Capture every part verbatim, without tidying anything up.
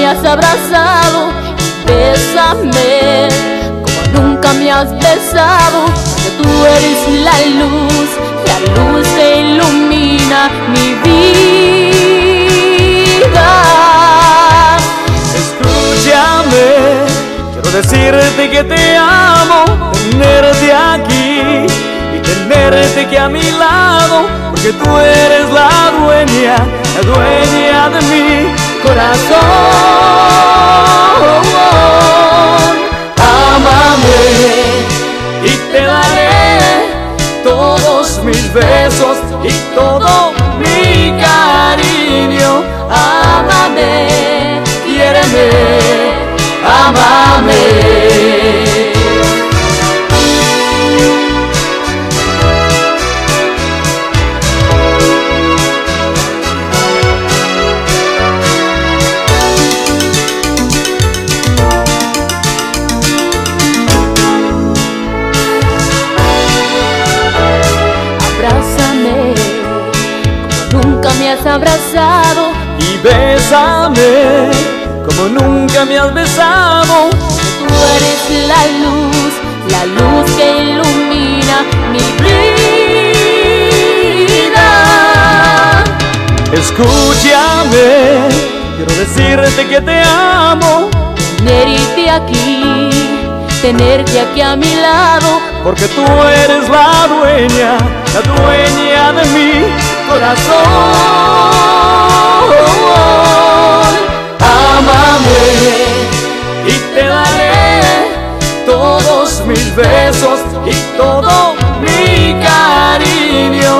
has abrazado, bésame como nunca me has besado, porque tú eres la luz, la luz que ilumina mi vida. Escúchame, quiero decirte que te amo, tenerte aquí y tenerte aquí a mi lado, porque tú eres la dueña, la dueña de mi corazón. Ámame y te daré todos mis besos y todo mi cariño. Ámame, quiéreme, ámame. Abrázame como nunca me has abrazado, Y bésame como nunca me has besado. tú eres la luz, la luz que ilumina mi vida. Escúchame, quiero decirte que te amo, Tenerte aquí, tenerte aquí a mi lado, porque tú eres la dueña, la dueña de mi corazón. Ámame y te daré todos mis besos y todo mi cariño.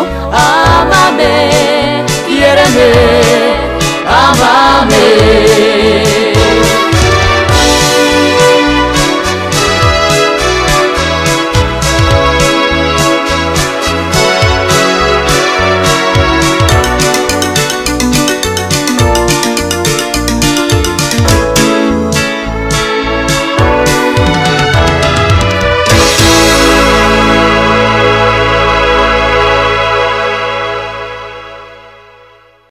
Ámame, quiéreme, ámame.